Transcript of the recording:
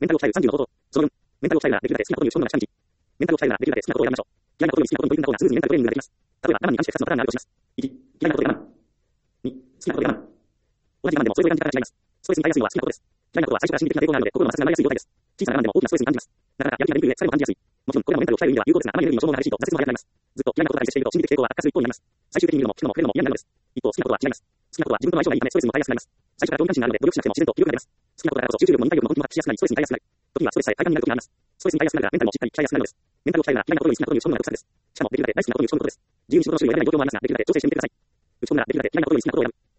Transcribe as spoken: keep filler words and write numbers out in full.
メンタルを鍛えるさんじゅうの方法。そのよん、メンタルを鍛えるならできるだけ好きなことに打ち込むのが近道。メンタルを鍛えるならできるだけ好きなことをやめましょう。嫌いなことより好きなことに取り組んだ方がスムーズにメンタルトレーニングができます。例えば、我慢に関してふたつのパターンがあるとします。いち、嫌いなことで我慢。に、好きなことで我慢。同じ我慢でもそれぞれ感じ方が違います。ストレスに耐えやすいのは好きなことです。嫌いなことは最初から心理的な抵抗があるので心の摩擦がなりやすい状態です。小さな我慢でも大きなストレスに感じます。なかなかやる気が出にくい上、疲れも感じやすい。もちろん、これらもメンタルを鍛える意味では有効ですが、あまりエネルギーの消耗が激しいと挫折も早くなります。ずっと嫌いなことが大切していると心理的抵抗は悪化する一方になります。最終的に見るのも聞くのも触れるのも嫌になるのです。一方、好きなことは違います。好きなことは自分との相性がいいためストレスにも耐えやすくなります。最初から同時関心があるので努力しなくても自然と気力が出ます。好きなことだからこそ集中力も忍耐力も本気も発揮しやすくなりストレスに耐えやすくなる。時にはストレスさえ快感になる時があります。ストレスに耐えやすくなるがメンタルもしっかり鍛えやすくなるのです。メンタルを鍛えるなら嫌いなことより好きなことに打ち込むのが得策です。しかもできるだけ大好きなことに打ち込むことです。自由に仕事の種類を選べない状況もありますが、できるだけ調整してみてください。打ち込むならできるだけ嫌いなことより好きなことを選ぶ。